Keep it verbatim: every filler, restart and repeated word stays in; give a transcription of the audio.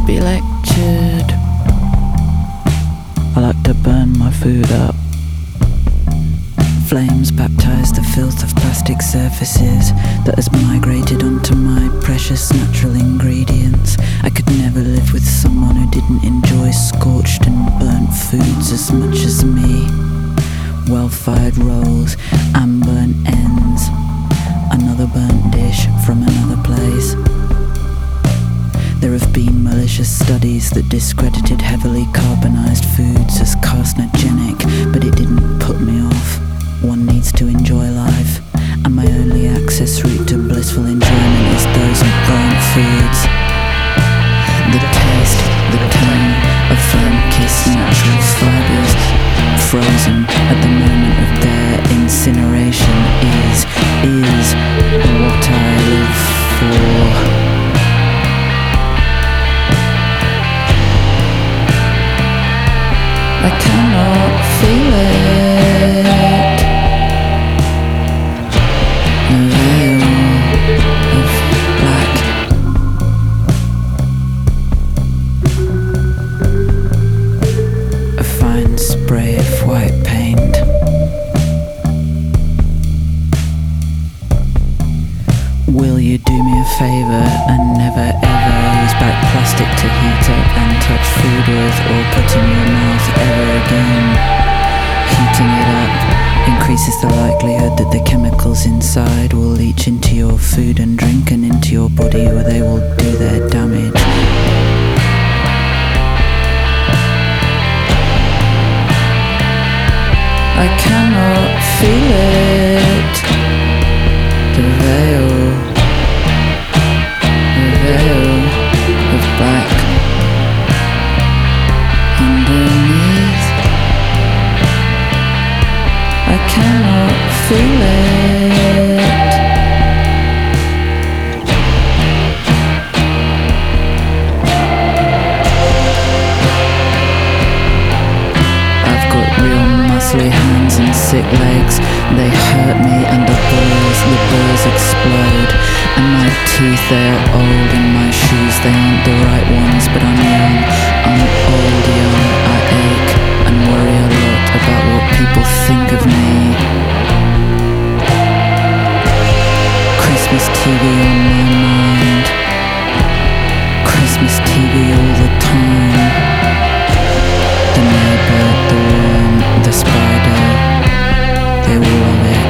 be lectured. I like to burn my food up. Flames baptize the filth of plastic surfaces that has migrated onto my precious natural ingredients. I could never live with someone who didn't enjoy scorched and burnt foods as much as me. Well-fired rolls, unburnt ends, another burnt dish from another place. There have been malicious studies that discredited heavily carbonized foods as carcinogenic, but it didn't put me off. One needs to enjoy life, and my only access route to blissful enjoyment is those burnt foods. The taste, the tone of flame-kissed natural fibers, frozen at the moment of their incineration, is, is what I live for. I cannot feel it. The veil of black. A fine spray of white paint. Will you do me a favour and never ever use back plastic to heat up and touch food with or put in your mouth ever again? Heating it up increases the likelihood that the chemicals inside will leach into your food and drink and into your body, where they will do their damage. I cannot feel it. The veil, the veil of black underneath. I cannot feel it. I've got real muscly hands and sick legs. They hurt me and the burrs, the burrs explode. And my teeth, they are old, and my shoes, they aren't the right ones. But I'm young, I'm old young. I ache and worry a lot about what people think of me. Christmas T V on my mind. Christmas T V all the time. The neighbour, the worm, the spider, they all love it.